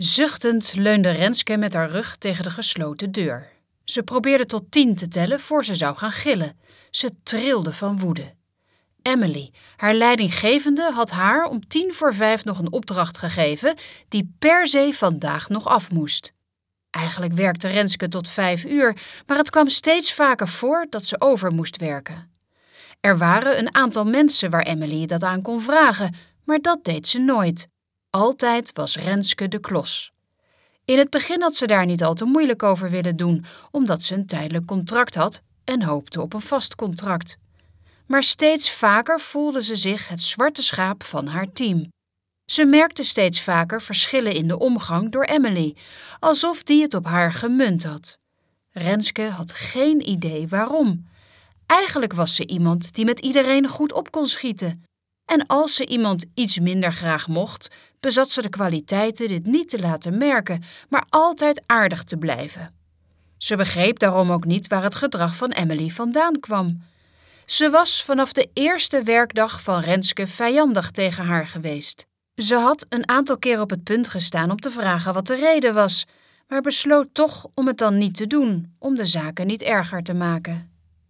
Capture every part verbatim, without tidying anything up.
Zuchtend leunde Renske met haar rug tegen de gesloten deur. Ze probeerde tot tien te tellen voor ze zou gaan gillen. Ze trilde van woede. Emily, haar leidinggevende, had haar om tien voor vijf nog een opdracht gegeven die per se vandaag nog af moest. Eigenlijk werkte Renske tot vijf uur, maar het kwam steeds vaker voor dat ze over moest werken. Er waren een aantal mensen waar Emily dat aan kon vragen, maar dat deed ze nooit. Altijd was Renske de klos. In het begin had ze daar niet al te moeilijk over willen doen, omdat ze een tijdelijk contract had en hoopte op een vast contract. Maar steeds vaker voelde ze zich het zwarte schaap van haar team. Ze merkte steeds vaker verschillen in de omgang door Emily, alsof die het op haar gemunt had. Renske had geen idee waarom. Eigenlijk was ze iemand die met iedereen goed op kon schieten. En als ze iemand iets minder graag mocht, bezat ze de kwaliteiten dit niet te laten merken, maar altijd aardig te blijven. Ze begreep daarom ook niet waar het gedrag van Emily vandaan kwam. Ze was vanaf de eerste werkdag van Renske vijandig tegen haar geweest. Ze had een aantal keer op het punt gestaan om te vragen wat de reden was, maar besloot toch om het dan niet te doen, om de zaken niet erger te maken.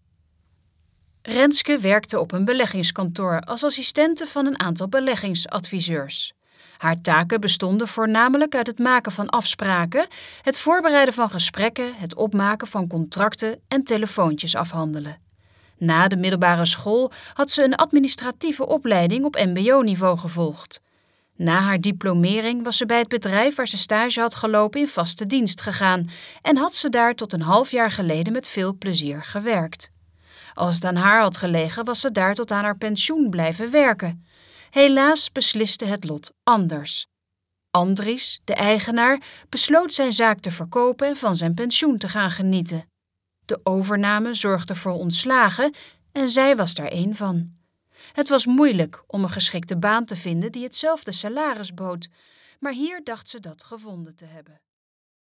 Renske werkte op een beleggingskantoor als assistente van een aantal beleggingsadviseurs. Haar taken bestonden voornamelijk uit het maken van afspraken, het voorbereiden van gesprekken, het opmaken van contracten en telefoontjes afhandelen. Na de middelbare school had ze een administratieve opleiding op mbo-niveau gevolgd. Na haar diplomering was ze bij het bedrijf waar ze stage had gelopen in vaste dienst gegaan en had ze daar tot een half jaar geleden met veel plezier gewerkt. Als het aan haar had gelegen, was ze daar tot aan haar pensioen blijven werken. Helaas besliste het lot anders. Andries, de eigenaar, besloot zijn zaak te verkopen en van zijn pensioen te gaan genieten. De overname zorgde voor ontslagen en zij was daar één van. Het was moeilijk om een geschikte baan te vinden die hetzelfde salaris bood, maar hier dacht ze dat gevonden te hebben.